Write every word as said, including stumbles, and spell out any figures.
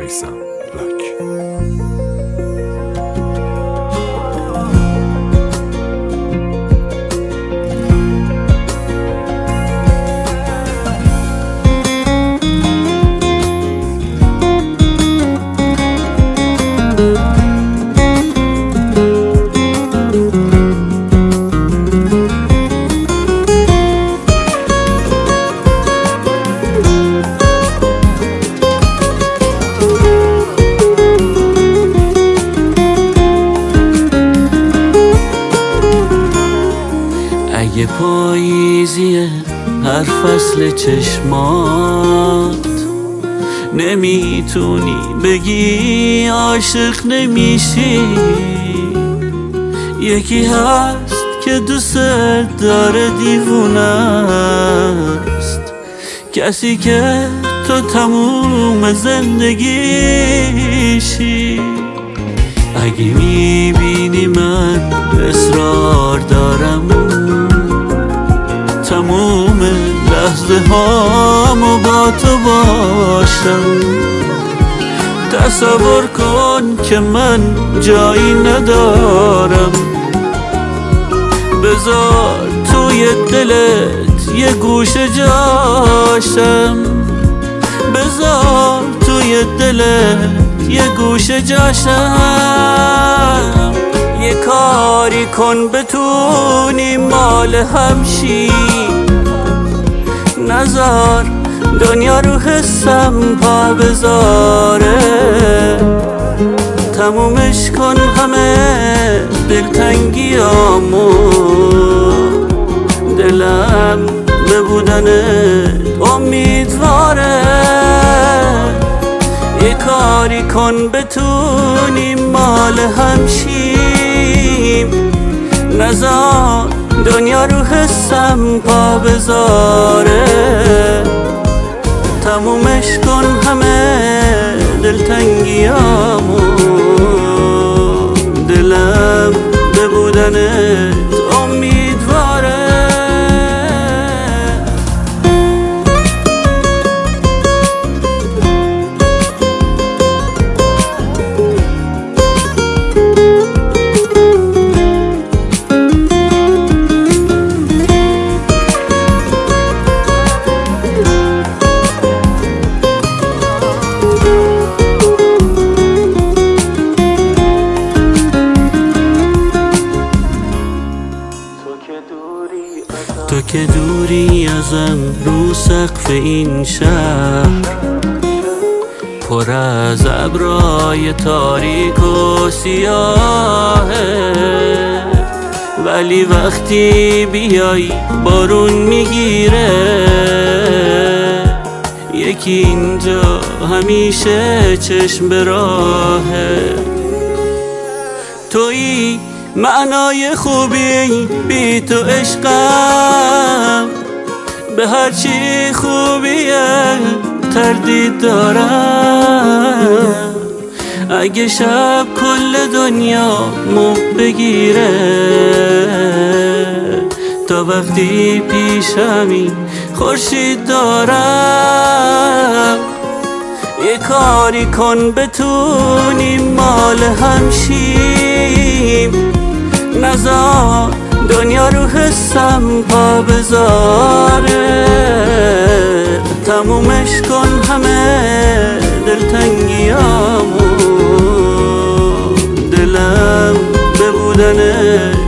میثم بلک. اگه پاییزیه هر فصل چشمات، نمیتونی بگی عاشق نمیشی. یکی هست که دوست داره دیوونه است، کسی که تو تموم زندگیشی. اگه میبینی من اصرار دارم تموم لحظه هامو با تو باشم، تصور کن که من جایی ندارم. بذار توی دلت یه گوشه جاشم، بذار توی دلت یه گوشه جاشم. یه کاری کن بتونی مال همشی، نزار دنیا رو حسم پا بذاره. تمومش کن همه دلتنگیامو، دلم به بودنت امیدواره. یه کاری کن بتونی مال همشیم، نزار دنیا رو حسم پا بذاره. تمومش کن همه دلتنگیامو، دلم به بودنت امیدواره. تو که دوری ازم رو سقف این شهر، پر از ابرای تاریک و سیاهه. ولی وقتی بیای بارون میگیره، یکی اینجا همیشه چشم به راهه. تویی معنای خوبی، بی تو عشقم، به هرچی خوبیه تردید دارم. اگه شب کل دنیا مو بگیره، تا وقتی پیشمی خورشید دارم. یه کاری کن بتونی مال همشیم، نزار دنیا رو حسم پا بذاره. تمومش کن همه دلتنگیامو، دلم به بودنت